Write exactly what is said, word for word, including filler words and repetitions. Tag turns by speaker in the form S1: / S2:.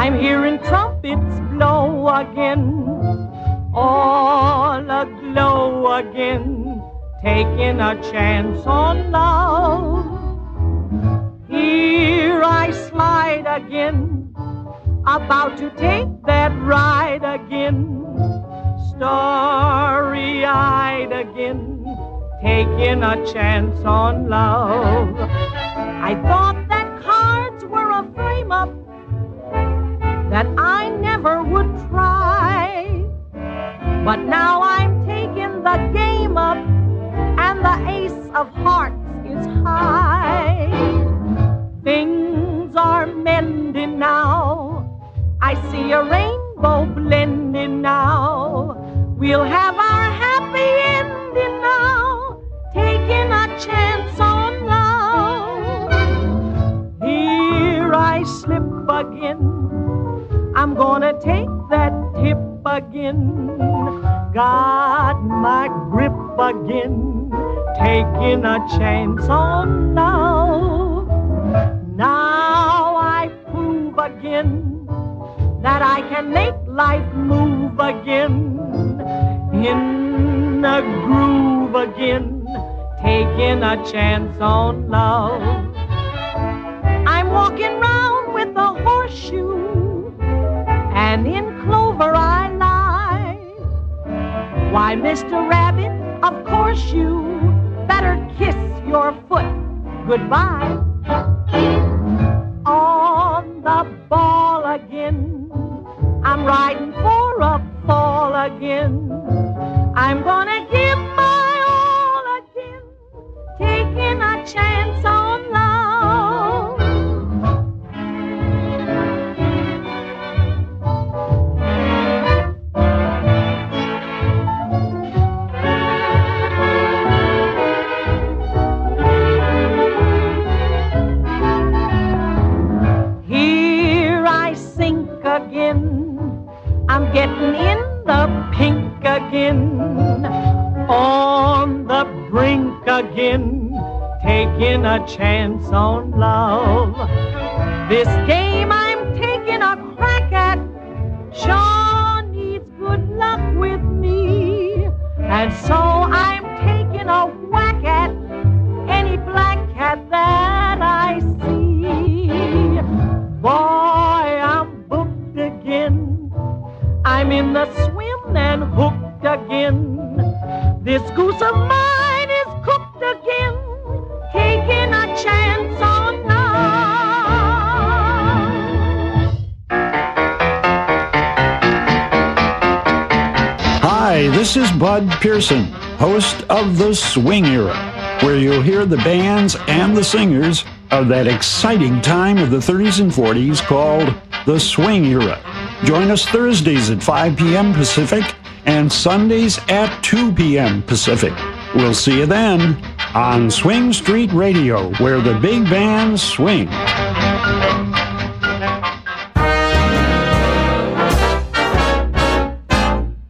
S1: I'm hearing trumpets blow again, all aglow again, taking a chance on love. Here I slide again, about to take that ride again, starry-eyed again, taking a chance on love. I thought that cards were a frame-up, that I never would try, but now I'm taking the game up, and the ace of hearts is high. Things are mending now, I see a rainbow blending now. We'll have our happy ending now, taking a chance on love. Here I slip again, I'm gonna take that tip again. Got my grip again, taking a chance on love. Now I prove again that I can make life move again, in a groove again, taking a chance on love. I'm walking round with a horseshoe, and in clover I lie. Why, Mister Rabbit, of course you better kiss your foot goodbye. On the ball again, I'm riding for a fall again. I'm gonna give my all again, taking a chance on love. Here I sink again, I'm getting in the pink again, on the brink again, taking a chance on love. This game I'm taking a crack at sure needs good luck with me, and so I'm taking a whack at any black cat that I see. Boy, I'm booked again, I'm in the swim and hooked again. This goose of mine is cooked again, taking a chance on love.
S2: Hi, this is Bud Pearson, host of The Swing Era, where you'll hear the bands and the singers of that exciting time of the thirties and forties called The Swing Era. Join us Thursdays at five p.m. Pacific and Sundays at two p.m. Pacific. We'll see you then on Swing Street Radio, where the big bands swing.